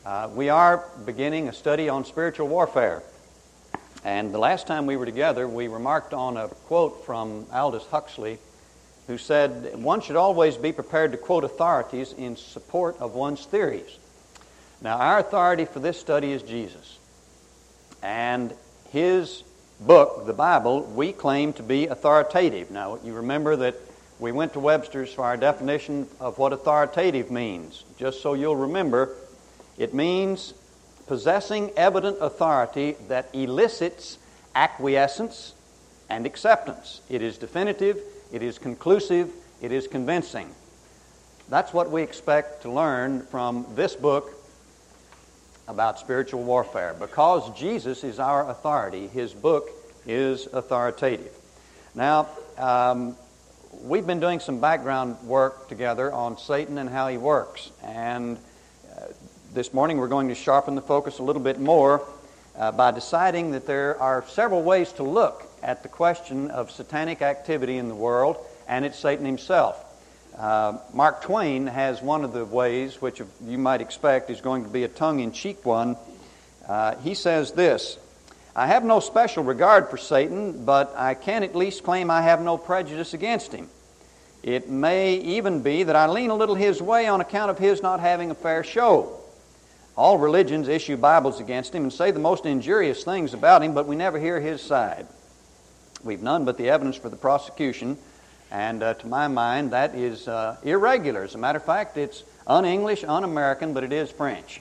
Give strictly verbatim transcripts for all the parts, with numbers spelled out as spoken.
Uh, we are beginning a study on spiritual warfare. And the last time we were together, we remarked on a quote from Aldous Huxley, who said, one should always be prepared to quote authorities in support of one's theories. Now, our authority for this study is Jesus. And His book, the Bible, we claim to be authoritative. Now, you remember that we went to Webster's for our definition of what authoritative means. Just so you'll remember, it means possessing evident authority that elicits acquiescence and acceptance. It is definitive, it is conclusive, it is convincing. That's what we expect to learn from this book about spiritual warfare. Because Jesus is our authority, His book is authoritative. Now, um, we've been doing some background work together on Satan and how he works. And uh, this morning we're going to sharpen the focus a little bit more uh, by deciding that there are several ways to look at the question of satanic activity in the world, and it's Satan himself. Uh, Mark Twain has one of the ways, which you might expect is going to be a tongue-in-cheek one. Uh, he says this, I have no special regard for Satan, but I can at least claim I have no prejudice against him. It may even be that I lean a little his way on account of his not having a fair show. All religions issue Bibles against him and say the most injurious things about him, but we never hear his side. We've none but the evidence for the prosecution, and uh, to my mind, that is uh, irregular. As a matter of fact, it's un-English, un-American, but it is French.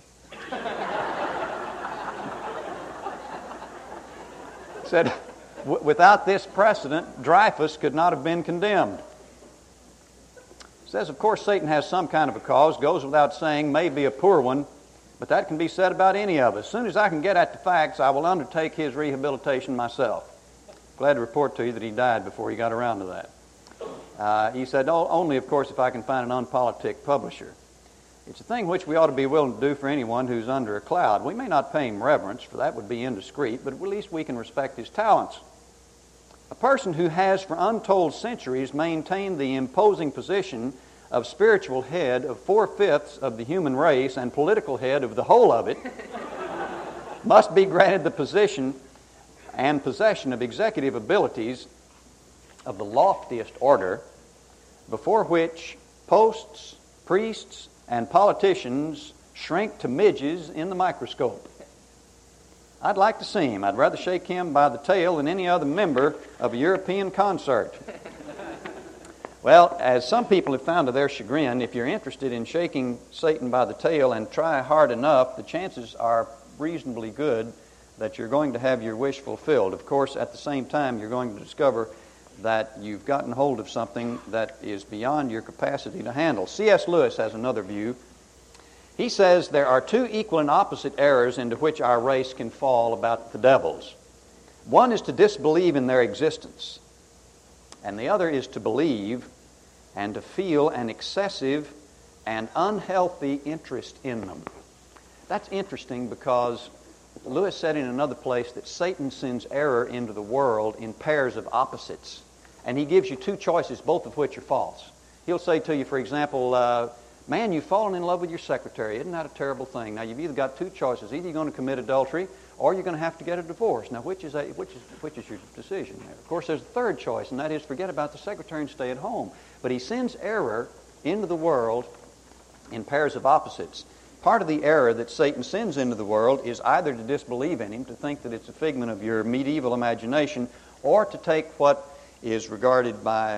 Said, w- without this precedent, Dreyfus could not have been condemned. Says, of course, Satan has some kind of a cause, goes without saying, may be a poor one, but that can be said about any of us. As soon as I can get at the facts, I will undertake his rehabilitation myself. Glad to report to you that he died before he got around to that. Uh, he said, oh, only, of course, if I can find an unpolitic publisher. It's a thing which we ought to be willing to do for anyone who's under a cloud. We may not pay him reverence, for that would be indiscreet, but at least we can respect his talents. A person who has for untold centuries maintained the imposing position of spiritual head of four-fifths of the human race and political head of the whole of it must be granted the position and possession of executive abilities of the loftiest order, before which posts, priests, and politicians shrink to midges in the microscope. I'd like to see him. I'd rather shake him by the tail than any other member of a European concert. Well, as some people have found to their chagrin, if you're interested in shaking Satan by the tail and try hard enough, the chances are reasonably good that you're going to have your wish fulfilled. Of course, at the same time, you're going to discover that you've gotten hold of something that is beyond your capacity to handle. C S Lewis has another view. He says there are two equal and opposite errors into which our race can fall about the devils. One is to disbelieve in their existence, and the other is to believe and to feel an excessive and unhealthy interest in them. That's interesting because Lewis said in another place that Satan sends error into the world in pairs of opposites. And he gives you two choices, both of which are false. He'll say to you, for example, uh, man, you've fallen in love with your secretary. Isn't that a terrible thing? Now, you've either got two choices. Either you're going to commit adultery or you're going to have to get a divorce. Now, which is, a, which is, which is your decision there? Of course, there's a third choice, and that is forget about the secretary and stay at home. But he sends error into the world in pairs of opposites. Part of the error that Satan sends into the world is either to disbelieve in him, to think that it's a figment of your medieval imagination, or to take what is regarded by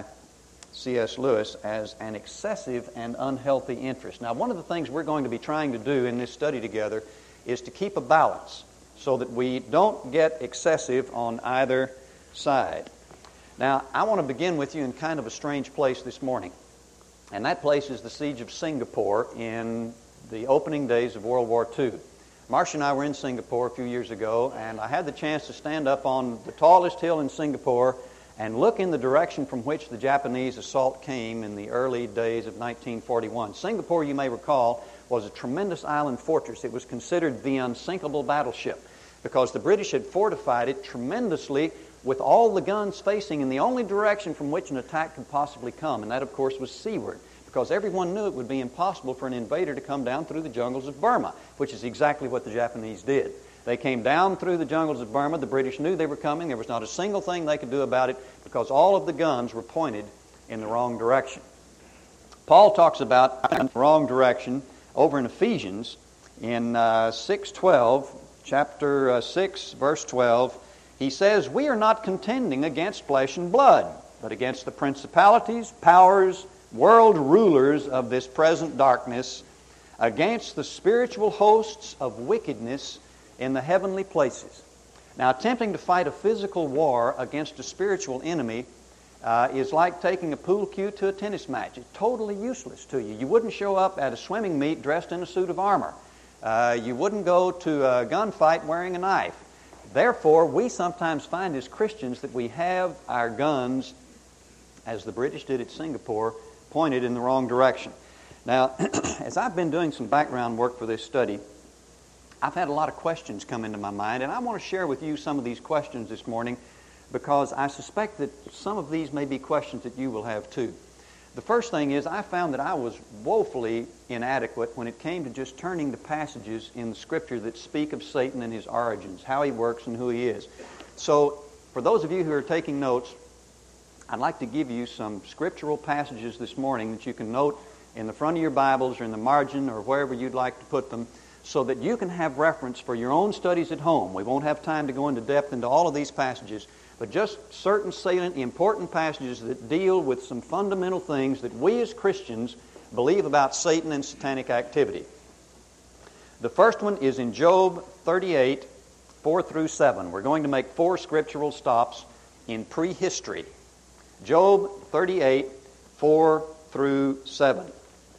C S Lewis as an excessive and unhealthy interest. Now, one of the things we're going to be trying to do in this study together is to keep a balance so that we don't get excessive on either side. Now, I want to begin with you in kind of a strange place this morning, and that place is the siege of Singapore in the opening days of World War Two. Marcia and I were in Singapore a few years ago, and I had the chance to stand up on the tallest hill in Singapore and look in the direction from which the Japanese assault came in the early days of nineteen forty-one. Singapore, you may recall, was a tremendous island fortress. It was considered the unsinkable battleship because the British had fortified it tremendously with all the guns facing in the only direction from which an attack could possibly come, and that, of course, was seaward. because everyone knew it would be impossible for an invader to come down through the jungles of Burma, which is exactly what the Japanese did. They came down through the jungles of Burma. The British knew they were coming. There was not a single thing they could do about it because all of the guns were pointed in the wrong direction. Paul talks about the wrong direction over in Ephesians in uh, six twelve, chapter uh, six, verse twelve. He says, "We are not contending against flesh and blood, but against the principalities, powers, world rulers of this present darkness, against the spiritual hosts of wickedness in the heavenly places." Now, attempting to fight a physical war against a spiritual enemy uh, is like taking a pool cue to a tennis match. It's totally useless to you. You wouldn't show up at a swimming meet dressed in a suit of armor. Uh, you wouldn't go to a gunfight wearing a knife. Therefore, we sometimes find as Christians that we have our guns, as the British did at Singapore, pointed in the wrong direction. Now, as I've been doing some background work for this study, I've had a lot of questions come into my mind, and I want to share with you some of these questions this morning because I suspect that some of these may be questions that you will have too. The first thing is I found that I was woefully inadequate when it came to just turning to passages in the Scripture that speak of Satan and his origins, how he works and who he is. So, for those of you who are taking notes, I'd like to give you some scriptural passages this morning that you can note in the front of your Bibles or in the margin or wherever you'd like to put them, so that you can have reference for your own studies at home. We won't have time to go into depth into all of these passages, but just certain salient, important passages that deal with some fundamental things that we as Christians believe about Satan and satanic activity. The first one is in Job thirty-eight, four through seven. We're going to make four scriptural stops in prehistory. Job thirty-eight, four through seven.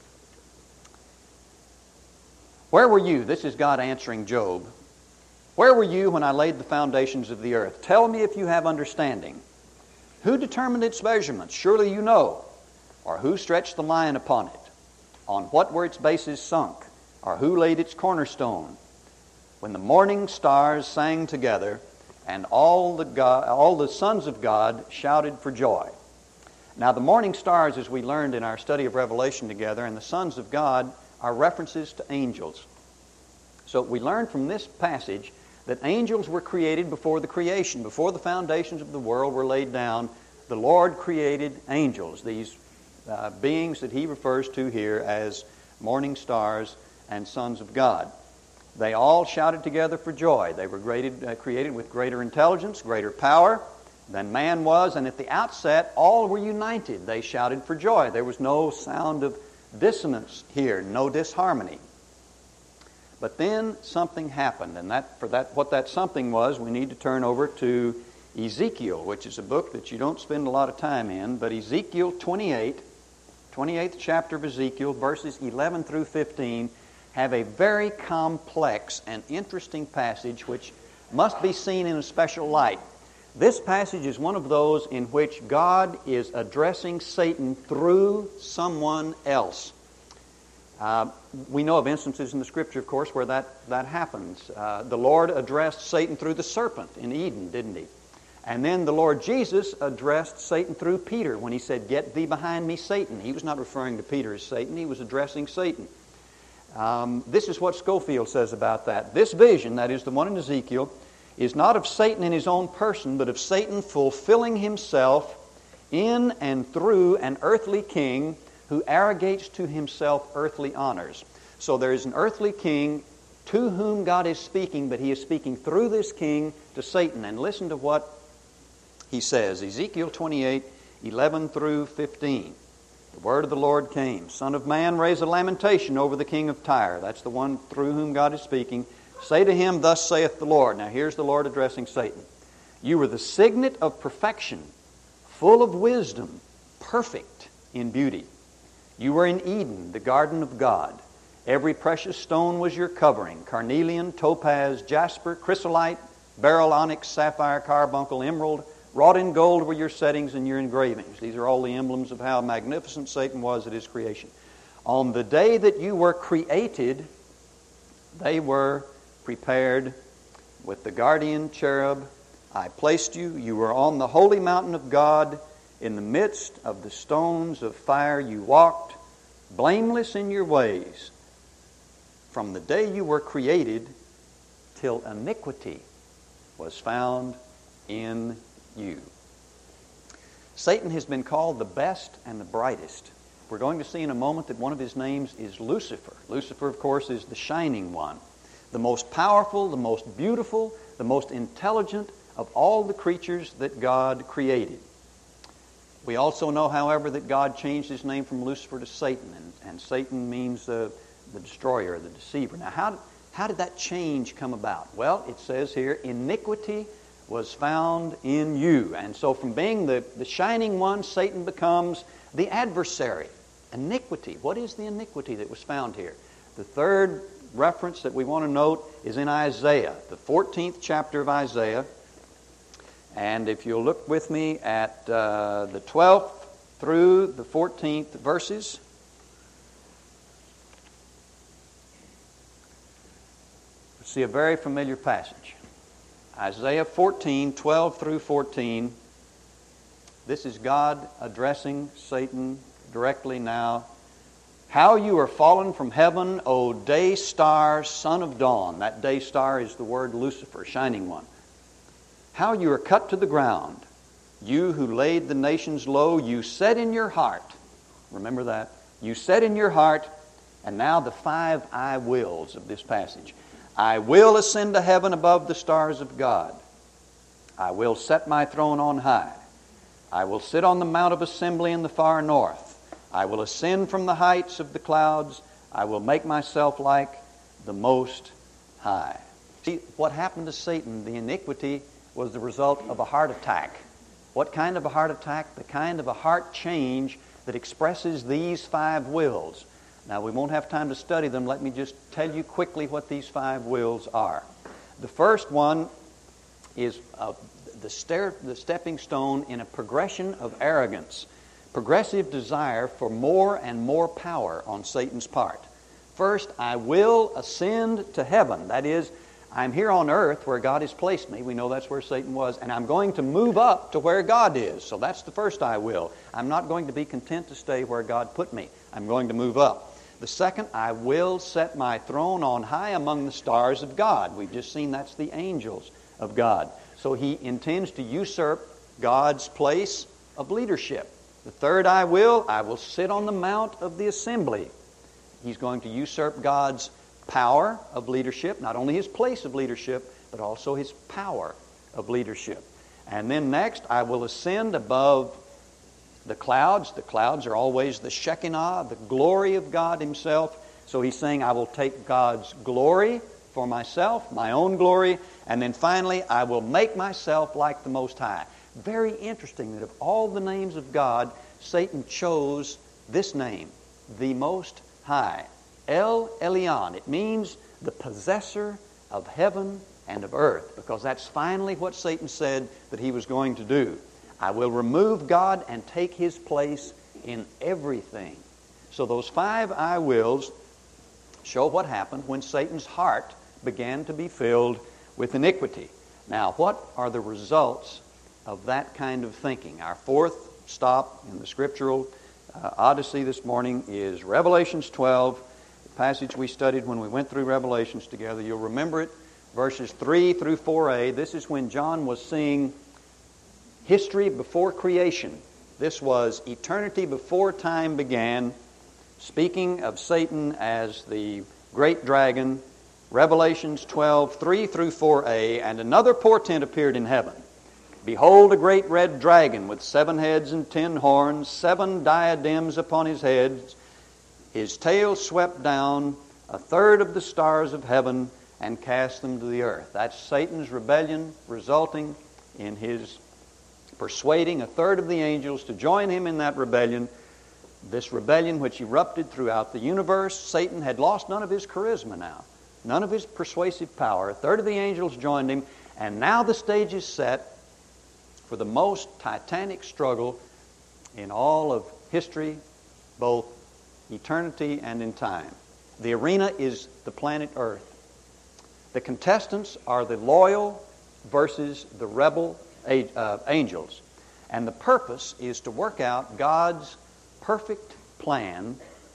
"Where were you?" This is God answering Job. "Where were you when I laid the foundations of the earth? Tell me if you have understanding. Who determined its measurements? Surely you know. Or who stretched the line upon it? On what were its bases sunk? Or who laid its cornerstone? When the morning stars sang together, and all the God, all the sons of God shouted for joy." Now, the morning stars, as we learned in our study of Revelation together, and the sons of God are references to angels. So we learn from this passage that angels were created before the creation. Before the foundations of the world were laid down, the Lord created angels, these uh, beings that he refers to here as morning stars and sons of God. They all shouted together for joy. They were created, uh, created with greater intelligence, greater power than man was, and at the outset, all were united. They shouted for joy. There was no sound of dissonance here, no disharmony. But then something happened, and that for that what that something was, we need to turn over to Ezekiel, which is a book that you don't spend a lot of time in, but Ezekiel twenty-eight, twenty-eighth chapter of Ezekiel, verses eleven through fifteen, have a very complex and interesting passage which must be seen in a special light. This passage is one of those in which God is addressing Satan through someone else. Uh, we know of instances in the Scripture, of course, where that, that happens. Uh, the Lord addressed Satan through the serpent in Eden, didn't he? And then the Lord Jesus addressed Satan through Peter when he said, "Get thee behind me, Satan." He was not referring to Peter as Satan. He was addressing Satan. Um, this is what Scofield says about that. This vision, that is the one in Ezekiel, is not of Satan in his own person, but of Satan fulfilling himself in and through an earthly king who arrogates to himself earthly honors. So there is an earthly king to whom God is speaking, but he is speaking through this king to Satan. And listen to what he says. Ezekiel twenty-eight, eleven through fifteen. "The word of the Lord came. Son of man, raise a lamentation over the king of Tyre." That's the one through whom God is speaking. "Say to him, thus saith the Lord." Now here's the Lord addressing Satan. "You were the signet of perfection, full of wisdom, perfect in beauty. You were in Eden, the garden of God. Every precious stone was your covering: carnelian, topaz, jasper, chrysolite, beryl, onyx, sapphire, carbuncle, emerald. Wrought in gold were your settings and your engravings." These are all the emblems of how magnificent Satan was at his creation. "On the day that you were created, they were prepared with the guardian cherub. I placed you. You were on the holy mountain of God. In the midst of the stones of fire you walked. blameless in your ways, from the day you were created till iniquity was found in you. Satan has been called the best and the brightest. We're going to see in a moment that one of his names is Lucifer. Lucifer, of course, is the shining one, the most powerful, the most beautiful, the most intelligent of all the creatures that God created. We also know, however, that God changed his name from Lucifer to Satan, and, and Satan means uh, the destroyer, the deceiver. Now, how, how did that change come about? Well, it says here, iniquity was found in you. And so from being the, the shining one, Satan becomes the adversary. Iniquity. What is the iniquity that was found here? The third reference that we want to note is in Isaiah, the fourteenth chapter of Isaiah. And if you'll look with me at uh, the twelfth through the fourteenth verses. You'll see a very familiar passage. Isaiah fourteen, twelve through fourteen. This is God addressing Satan directly now. How you are fallen from heaven, O day star, son of dawn. That day star is the word Lucifer, shining one. How you are cut to the ground, you who laid the nations low, you said in your heart, remember that, you said in your heart, and now the five I wills of this passage. I will ascend to heaven above the stars of God. I will set my throne on high. I will sit on the mount of assembly in the far north. I will ascend from the heights of the clouds. I will make myself like the Most High. See, what happened to Satan, the iniquity, was the result of a heart attack. What kind of a heart attack? The kind of a heart change that expresses these five wills. Now, we won't have time to study them. Let me just tell you quickly what these five wills are. The first one is uh, the, stair, the stepping stone in a progression of arrogance, progressive desire for more and more power on Satan's part. First, I will ascend to heaven. That is, I'm here on earth where God has placed me. We know that's where Satan was. And I'm going to move up to where God is. So that's the first I will. I'm not going to be content to stay where God put me. I'm going to move up. The second, I will set my throne on high among the stars of God. We've just seen that's the angels of God. So he intends to usurp God's place of leadership. The third I will, I will sit on the mount of the assembly. He's going to usurp God's power of leadership, not only his place of leadership, but also his power of leadership. And then next, I will ascend above the clouds. The clouds are always the Shekinah, the glory of God himself. So he's saying, I will take God's glory for myself, my own glory, and then finally, I will make myself like the Most High. Very interesting that of all the names of God, Satan chose this name, the Most High. El Elyon. It means the possessor of heaven and of earth, because that's finally what Satan said that he was going to do. I will remove God and take his place in everything. So those five I wills show what happened when Satan's heart began to be filled with iniquity. Now, what are the results of that kind of thinking? Our fourth stop in the scriptural uh, odyssey this morning is Revelations twelve, the passage we studied when we went through Revelations together. You'll remember it, verses three through four a. This is when John was seeing history before creation. This was eternity before time began, speaking of Satan as the great dragon. Revelations twelve, three through four a, and another portent appeared in heaven. Behold, a great red dragon with seven heads and ten horns, seven diadems upon his heads. His tail swept down a third of the stars of heaven and cast them to the earth. That's Satan's rebellion, resulting in his persuading a third of the angels to join him in that rebellion. This rebellion which erupted throughout the universe. Satan had lost none of his charisma now, none of his persuasive power. A third of the angels joined him, and now the stage is set for the most titanic struggle in all of history, both eternity and in time. The arena is the planet Earth. The contestants are the loyal versus the rebel uh, angels. And the purpose is to work out God's perfect plan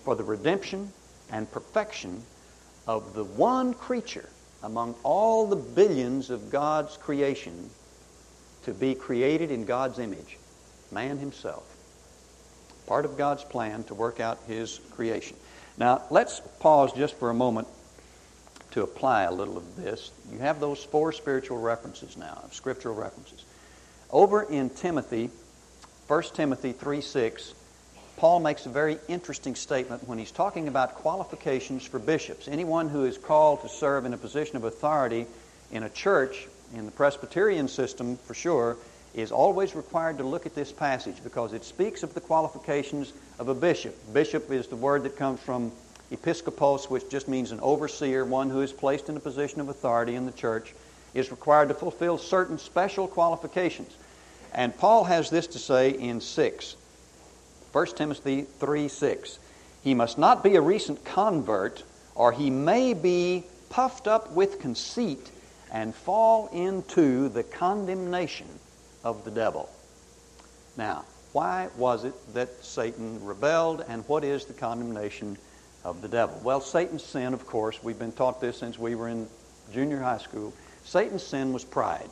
for the redemption and perfection of the one creature among all the billions of God's creation to be created in God's image, man himself. Part of God's plan to work out His creation. Now, let's pause just for a moment to apply a little of this. You have those four spiritual references now, scriptural references. Over in Timothy, First Timothy three six, Paul makes a very interesting statement when he's talking about qualifications for bishops. Anyone who is called to serve in a position of authority in a church, in the Presbyterian system for sure, is always required to look at this passage because it speaks of the qualifications of a bishop. Bishop is the word that comes from episkopos, which just means an overseer, one who is placed in a position of authority in the church, is required to fulfill certain special qualifications. And Paul has this to say in six. First Timothy three six. He must not be a recent convert, or he may be puffed up with conceit and fall into the condemnation of the devil. Now, why was it that Satan rebelled, and what is the condemnation of the devil? Well, Satan's sin, of course, we've been taught this since we were in junior high school. Satan's sin was pride.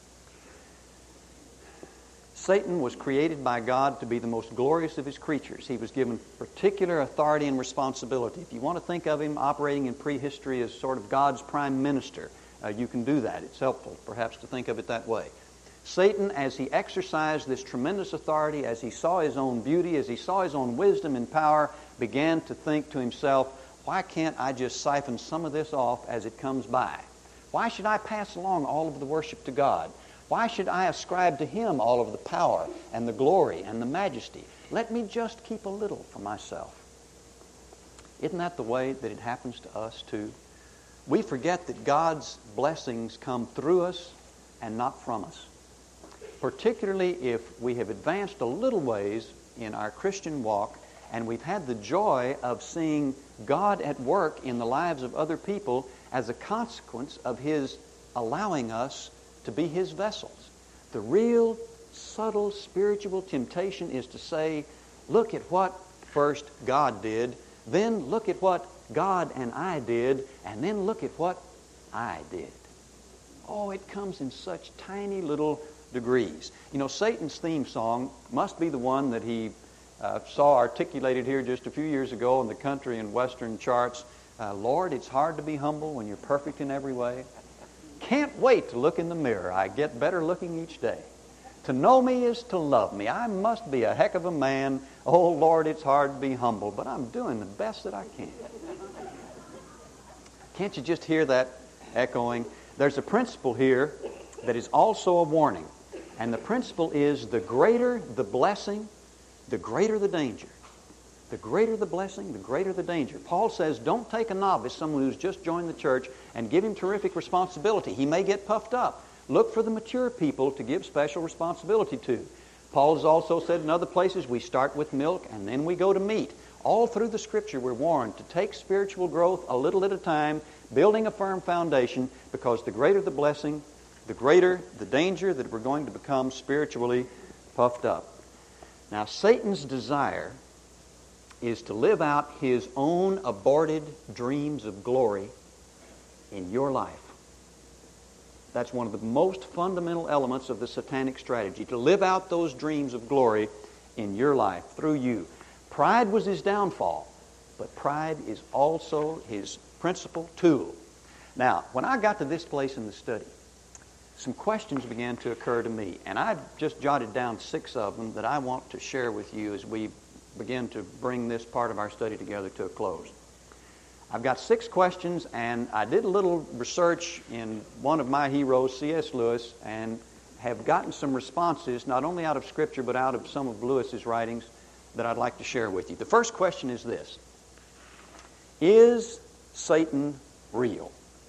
Satan was created by God to be the most glorious of His creatures. He was given particular authority and responsibility. If you want to think of him operating in prehistory as sort of God's prime minister, uh, you can do that. It's helpful, perhaps, to think of it that way. Satan, as he exercised this tremendous authority, as he saw his own beauty, as he saw his own wisdom and power, began to think to himself, why can't I just siphon some of this off as it comes by? Why should I pass along all of the worship to God? Why should I ascribe to Him all of the power and the glory and the majesty? Let me just keep a little for myself. Isn't that the way that it happens to us too? We forget that God's blessings come through us and not from us. Particularly if we have advanced a little ways in our Christian walk and we've had the joy of seeing God at work in the lives of other people as a consequence of His allowing us to be His vessels. The real subtle spiritual temptation is to say, look at what first God did, then look at what God and I did, and then look at what I did. Oh, it comes in such tiny little degrees. You know, Satan's theme song must be the one that he uh, saw articulated here just a few years ago in the country and western charts. Uh, Lord, it's hard to be humble when you're perfect in every way. Can't wait to look in the mirror. I get better looking each day. To know me is to love me. I must be a heck of a man. Oh, Lord, it's hard to be humble, but I'm doing the best that I can. Can't you just hear that echoing? There's a principle here that is also a warning. And the principle is the greater the blessing, the greater the danger. The greater the blessing, the greater the danger. Paul says, don't take a novice, someone who's just joined the church, and give him terrific responsibility. He may get puffed up. Look for the mature people to give special responsibility to. Paul has also said in other places, we start with milk and then we go to meat. All through the Scripture we're warned to take spiritual growth a little at a time, building a firm foundation, because the greater the blessing, the greater the danger that we're going to become spiritually puffed up. Now, Satan's desire is to live out his own aborted dreams of glory in your life. That's one of the most fundamental elements of the satanic strategy, to live out those dreams of glory in your life, through you. Pride was his downfall, but pride is also his principal tool. Now, when I got to this place in the study, some questions began to occur to me, and I've just jotted down six of them that I want to share with you as we begin to bring this part of our study together to a close. I've got six questions, and I did a little research in one of my heroes, C S Lewis, and have gotten some responses, not only out of Scripture, but out of some of Lewis's writings that I'd like to share with you. The first question is this: is Satan real?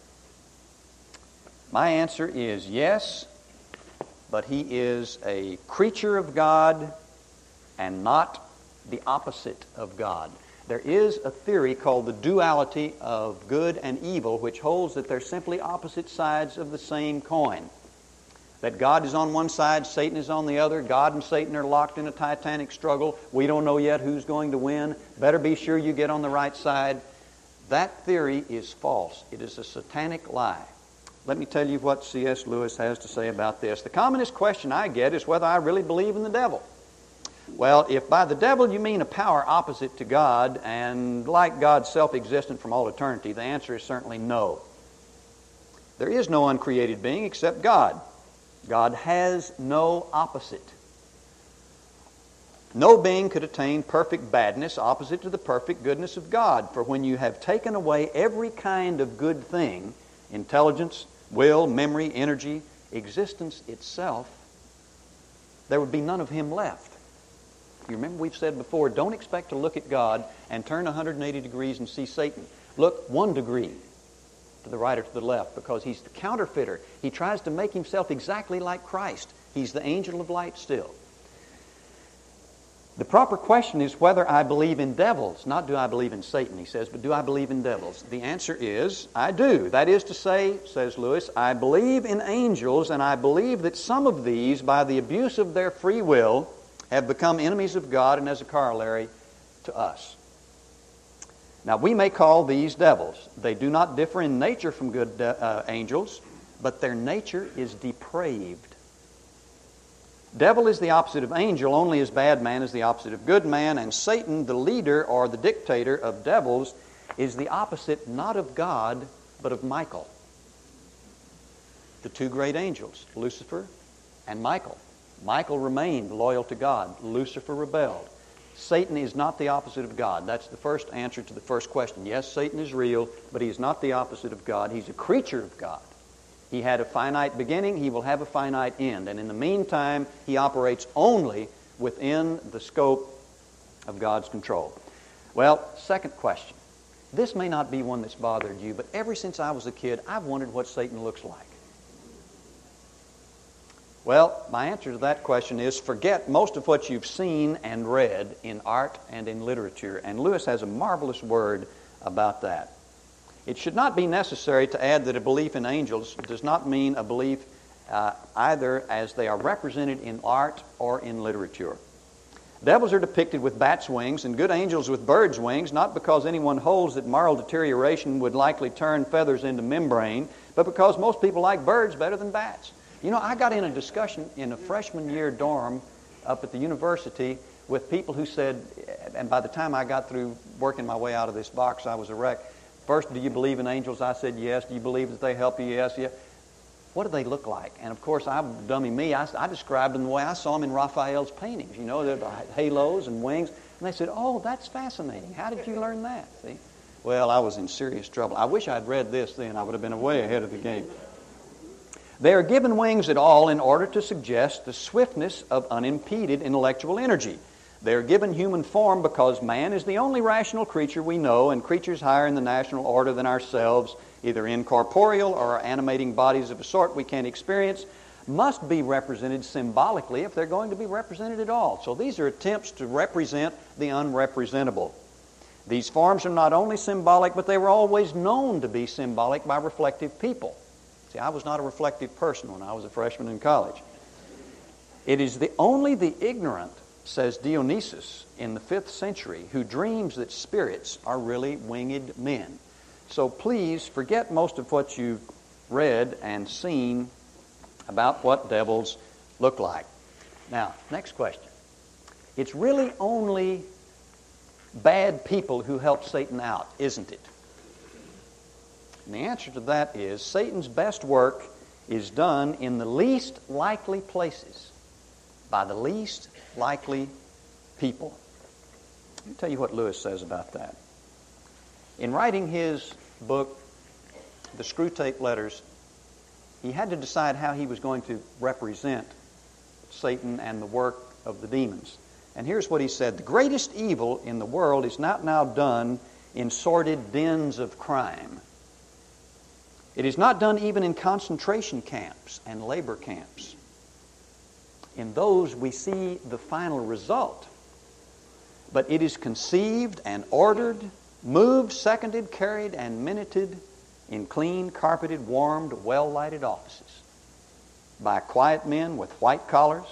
My answer is yes, but he is a creature of God and not the opposite of God. There is a theory called the duality of good and evil, which holds that they're simply opposite sides of the same coin. That God is on one side, Satan is on the other. God and Satan are locked in a titanic struggle. We don't know yet who's going to win. Better be sure you get on the right side. That theory is false. It is a satanic lie. Let me tell you what C S Lewis has to say about this. The commonest question I get is whether I really believe in the devil. Well, if by the devil you mean a power opposite to God and like God self-existent from all eternity, the answer is certainly no. There is no uncreated being except God. God has no opposite. No being could attain perfect badness opposite to the perfect goodness of God. For when you have taken away every kind of good thing, intelligence, will, memory, energy, existence itself, there would be none of Him left. You remember we've said before, don't expect to look at God and turn one hundred eighty degrees and see Satan. Look one degree to the right or to the left, because he's the counterfeiter. He tries to make himself exactly like Christ. He's the angel of light still. The proper question is whether I believe in devils, not do I believe in Satan, he says, but do I believe in devils? The answer is, I do. That is to say, says Lewis, I believe in angels, and I believe that some of these, by the abuse of their free will, have become enemies of God and as a corollary to us. Now, we may call these devils. They do not differ in nature from good uh, angels, but their nature is depraved. Devil is the opposite of angel, only as bad man is the opposite of good man, and Satan, the leader or the dictator of devils, is the opposite not of God, but of Michael. The two great angels, Lucifer and Michael. Michael remained loyal to God. Lucifer rebelled. Satan is not the opposite of God. That's the first answer to the first question. Yes, Satan is real, but he is not the opposite of God. He's a creature of God. He had a finite beginning. He will have a finite end. And in the meantime, he operates only within the scope of God's control. Well, second question. This may not be one that's bothered you, but ever since I was a kid, I've wondered what Satan looks like. Well, my answer to that question is forget most of what you've seen and read in art and in literature. And Lewis has a marvelous word about that. It should not be necessary to add that a belief in angels does not mean a belief uh, either as they are represented in art or in literature. Devils are depicted with bats' wings and good angels with birds' wings, not because anyone holds that moral deterioration would likely turn feathers into membrane, but because most people like birds better than bats. You know, I got in a discussion in a freshman year dorm up at the university with people who said, and by the time I got through working my way out of this box, I was a wreck. First, do you believe in angels? I said, yes. Do you believe that they help you? Yes. Yeah. What do they look like? And of course, I'm dummy me. I, I described them the way I saw them in Raphael's paintings. You know, they're the halos and wings. And they said, oh, that's fascinating. How did you learn that? See? Well, I was in serious trouble. I wish I'd read this then. I would have been way ahead of the game. They are given wings at all in order to suggest the swiftness of unimpeded intellectual energy. They are given human form because man is the only rational creature we know, and creatures higher in the national order than ourselves, either incorporeal or animating bodies of a sort we can't experience, must be represented symbolically if they're going to be represented at all. So these are attempts to represent the unrepresentable. These forms are not only symbolic, but they were always known to be symbolic by reflective people. See, I was not a reflective person when I was a freshman in college. It is the only the ignorant, says Dionysius in the fifth century, who dreams that spirits are really winged men. So please forget most of what you've read and seen about what devils look like. Now, next question. It's really only bad people who help Satan out, isn't it? And the answer to that is Satan's best work is done in the least likely places by the least likely people. Let me tell you what Lewis says about that. In writing his book, The Screwtape Letters, he had to decide how he was going to represent Satan and the work of the demons. And here's what he said. The greatest evil in the world is not now done in sordid dens of crime. It is not done even in concentration camps and labor camps. In those we see the final result. But it is conceived and ordered, moved, seconded, carried, and minuted in clean, carpeted, warmed, well-lighted offices. by quiet men with white collars,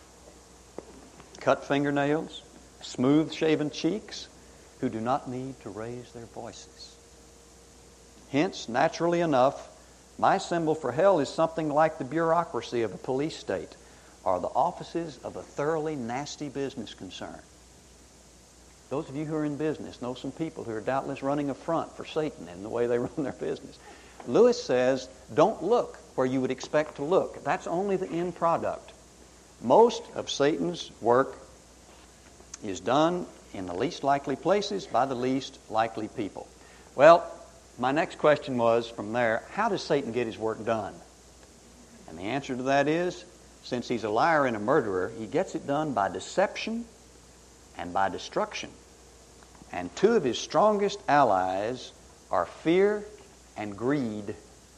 cut fingernails, smooth-shaven cheeks, who do not need to raise their voices. Hence, naturally enough, my symbol for hell is something like the bureaucracy of a police state or the offices of a thoroughly nasty business concern. Those of you who are in business know some people who are doubtless running a front for Satan in the way they run their business. Lewis says, don't look where you would expect to look. That's only the end product. Most of Satan's work is done in the least likely places by the least likely people. Well, my next question was from there, how does Satan get his work done? And the answer to that is, since he's a liar and a murderer, he gets it done by deception and by destruction. And two of his strongest allies are fear and greed.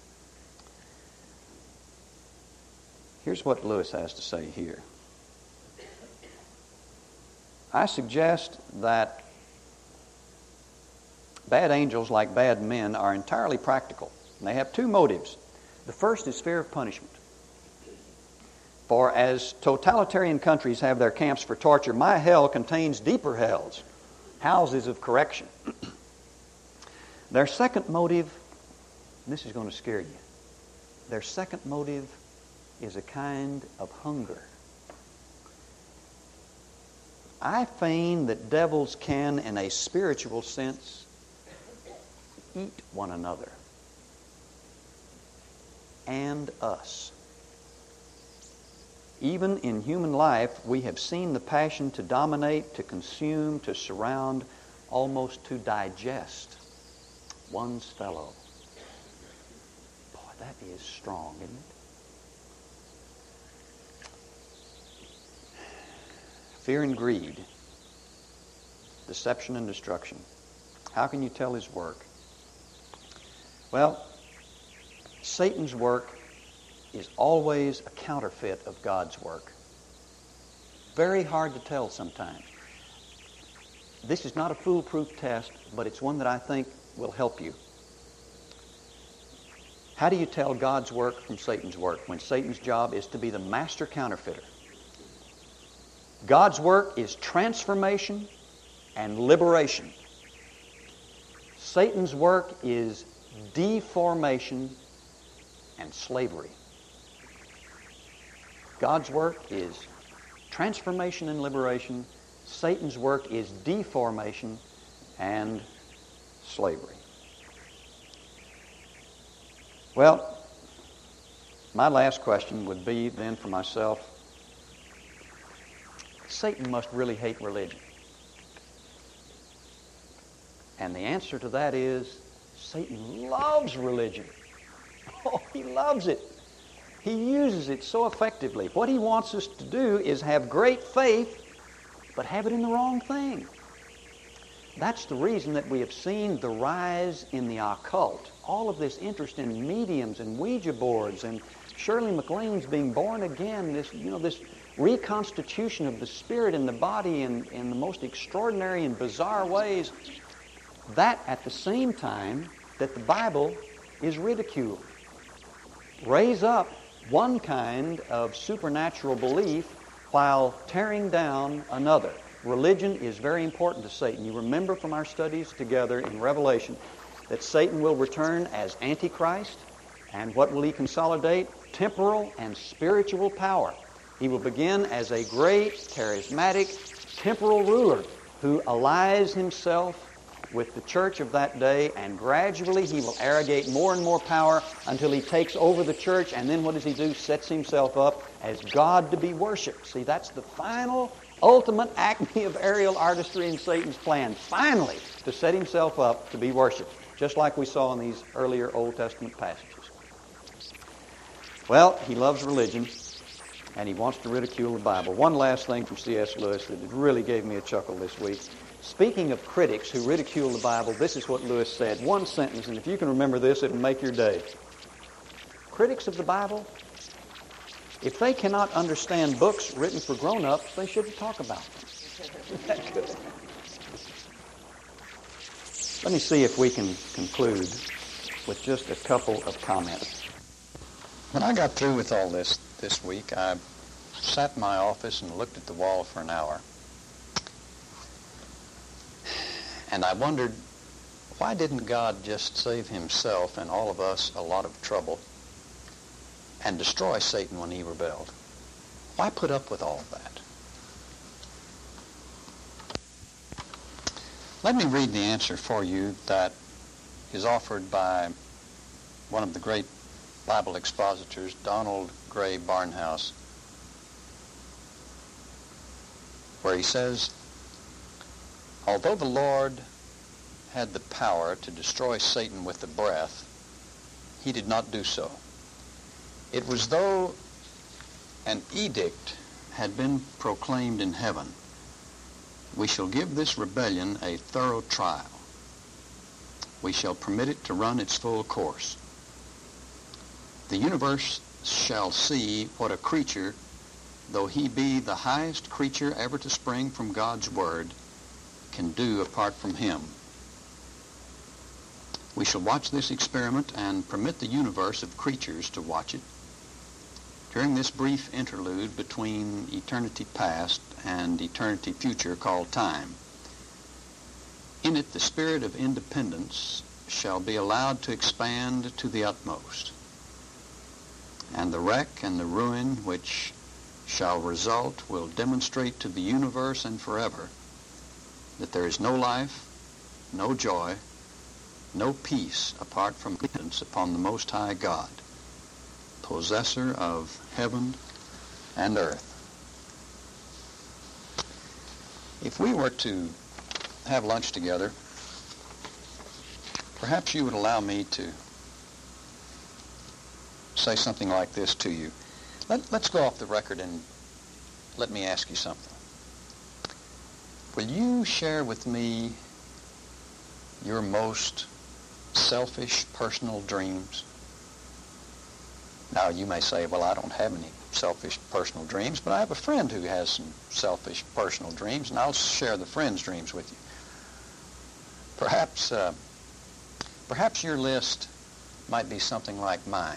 Here's what Lewis has to say here. I suggest that bad angels, like bad men, are entirely practical. And they have two motives. The first is fear of punishment. For as totalitarian countries have their camps for torture, my hell contains deeper hells, houses of correction. Their second motive, and this is going to scare you, their second motive is a kind of hunger. I feign that devils can, in a spiritual sense, eat one another and us. Even in human life, we have seen the passion to dominate, to consume, to surround, almost to digest one's fellow. Boy, that is strong, isn't it? Fear and greed, deception and destruction. How can you tell his work? Well, Satan's work is always a counterfeit of God's work. Very hard to tell sometimes. This is not a foolproof test, but it's one that I think will help you. How do you tell God's work from Satan's work when Satan's job is to be the master counterfeiter? God's work is transformation and liberation. Satan's work is deformation and slavery. God's work is transformation and liberation. Satan's work is deformation and slavery. Well, my last question would be then for myself, Satan must really hate religion. And the answer to that is, Satan loves religion. Oh, he loves it. He uses it so effectively. What he wants us to do is have great faith, but have it in the wrong thing. That's the reason that we have seen the rise in the occult. All of this interest in mediums and Ouija boards and Shirley MacLaine's being born again, this, you know, this reconstitution of the spirit in the body in, in the most extraordinary and bizarre ways. That at the same time that the Bible is ridiculed. Raise up one kind of supernatural belief while tearing down another. Religion is very important to Satan. You remember from our studies together in Revelation that Satan will return as Antichrist, and what will he consolidate? Temporal and spiritual power. He will begin as a great, charismatic, temporal ruler who allies himself with the church of that day, and gradually he will arrogate more and more power until he takes over the church, and then what does he do? Sets himself up as God to be worshipped. See, that's the final, ultimate acme of aerial artistry in Satan's plan. Finally, to set himself up to be worshipped, just like we saw in these earlier Old Testament passages. Well, he loves religion, and he wants to ridicule the Bible. One last thing from C S Lewis that really gave me a chuckle this week. Speaking of critics who ridicule the Bible, this is what Lewis said. One sentence, and if you can remember this, it'll make your day. Critics of the Bible, if they cannot understand books written for grown-ups, they shouldn't talk about them. Isn't that good? Let me see if we can conclude with just a couple of comments. When I got through with all this, this week, I sat in my office and looked at the wall for an hour. And I wondered, why didn't God just save himself and all of us a lot of trouble and destroy Satan when he rebelled? Why put up with all of that? Let me read the answer for you that is offered by one of the great Bible expositors, Donald Gray Barnhouse, where he says, although the Lord had the power to destroy Satan with the breath, he did not do so. It was though an edict had been proclaimed in heaven, we shall give this rebellion a thorough trial. We shall permit it to run its full course. The universe shall see what a creature, though he be the highest creature ever to spring from God's word, can do apart from him. We shall watch this experiment and permit the universe of creatures to watch it. During this brief interlude between eternity past and eternity future called time, in it the spirit of independence shall be allowed to expand to the utmost, and the wreck and the ruin which shall result will demonstrate to the universe and forever that there is no life, no joy, no peace apart from dependence upon the Most High God, possessor of heaven and earth. If we were to have lunch together, perhaps you would allow me to say something like this to you. Let, let's go off the record and let me ask you something. Will you share with me your most selfish personal dreams? Now, you may say, well, I don't have any selfish personal dreams, but I have a friend who has some selfish personal dreams, and I'll share the friend's dreams with you. Perhaps, uh, perhaps your list might be something like mine.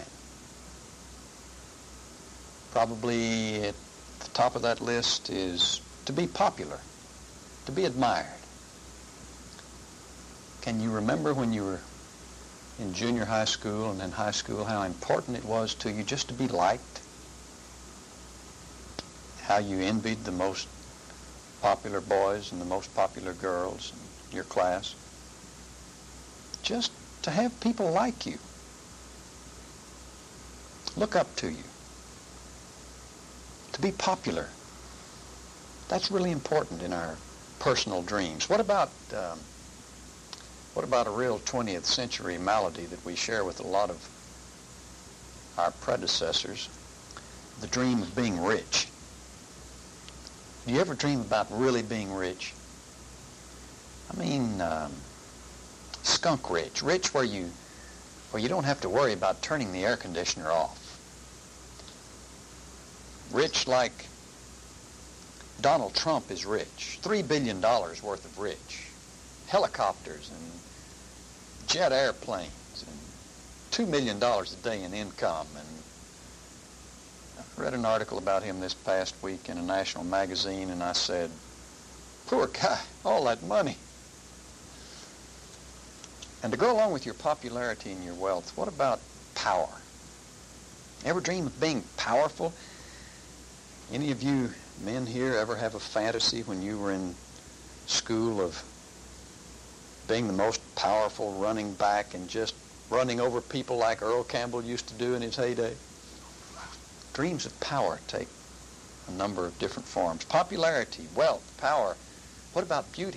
Probably at the top of that list is to be popular, to be admired. Can you remember when you were in junior high school and in high school how important it was to you just to be liked? How you envied the most popular boys and the most popular girls in your class? Just to have people like you, look up to you, to be popular. That's really important in our personal dreams. What about um, what about a real twentieth century malady that we share with a lot of our predecessors? The dream of being rich. Do you ever dream about really being rich? I mean, um, skunk rich, rich where you where you don't have to worry about turning the air conditioner off. Rich like Donald Trump is rich, three billion dollars worth of rich. Helicopters and jet airplanes and two million dollars a day in income. And I read an article about him this past week in a national magazine, and I said, poor guy, all that money. And to go along with your popularity and your wealth, what about power? Ever dream of being powerful? Any of you men here ever have a fantasy when you were in school of being the most powerful running back and just running over people like Earl Campbell used to do in his heyday? Dreams of power take a number of different forms. Popularity, wealth, power. What about beauty?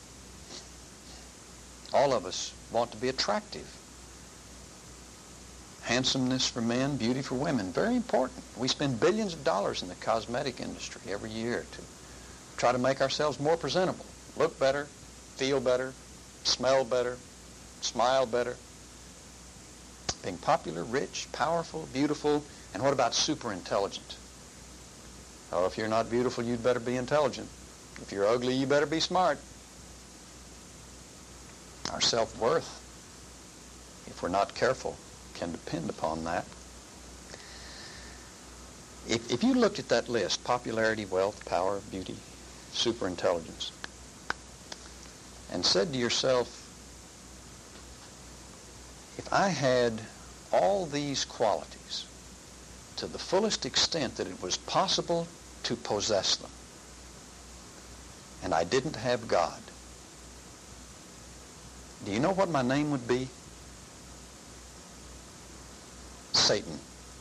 All of us want to be attractive. Handsomeness for men, beauty for women, very important. We spend billions of dollars in the cosmetic industry every year to try to make ourselves more presentable, look better, feel better, smell better, smile better. Being popular, rich, powerful, beautiful, and what about super intelligent? Oh, if you're not beautiful, you'd better be intelligent. If you're ugly, you better be smart. Our self-worth, if we're not careful, can depend upon that. If, if you looked at that list, popularity, wealth, power, beauty, superintelligence, and said to yourself, if I had all these qualities to the fullest extent that it was possible to possess them, and I didn't have God, do you know what my name would be? Satan.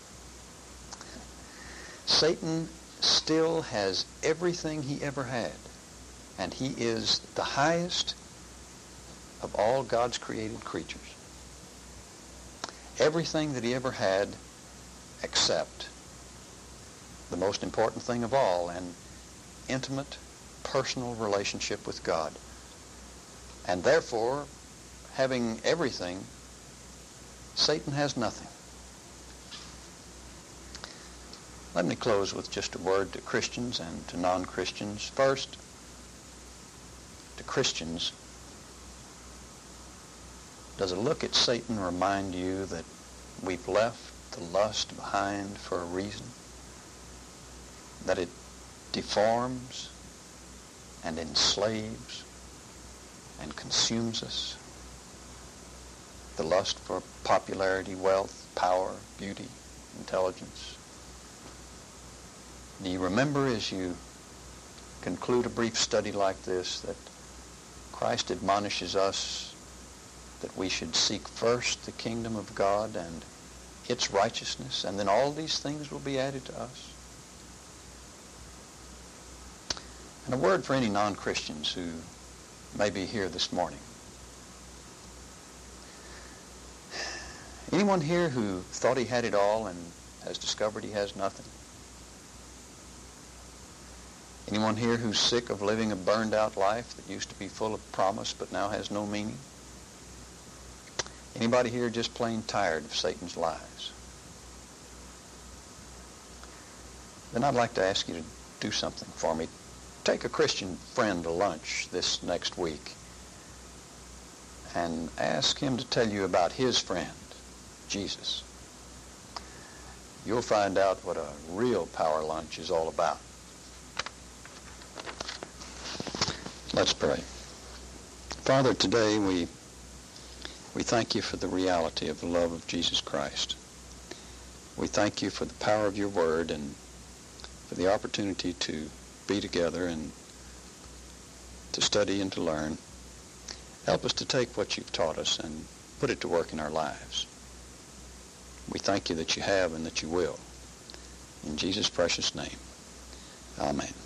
Satan still has everything he ever had, and he is the highest of all God's created creatures. Everything that he ever had except the most important thing of all, an intimate, personal relationship with God. And therefore, having everything, Satan has nothing. Let me close with just a word to Christians and to non-Christians. First, to Christians, does a look at Satan remind you that we've left the lust behind for a reason? That it deforms and enslaves and consumes us? The lust for popularity, wealth, power, beauty, intelligence. Do you remember as you conclude a brief study like this that Christ admonishes us that we should seek first the kingdom of God and its righteousness, and then all these things will be added to us? And a word for any non-Christians who may be here this morning. Anyone here who thought he had it all and has discovered he has nothing? Anyone here who's sick of living a burned-out life that used to be full of promise but now has no meaning? Anybody here just plain tired of Satan's lies? Then I'd like to ask you to do something for me. Take a Christian friend to lunch this next week and ask him to tell you about his friend, Jesus. You'll find out what a real power lunch is all about. Let's pray. Father, today we we thank you for the reality of the love of Jesus Christ. We thank you for the power of your word and for the opportunity to be together and to study and to learn. Help us to take what you've taught us and put it to work in our lives. We thank you that you have and that you will. In Jesus' precious name, amen.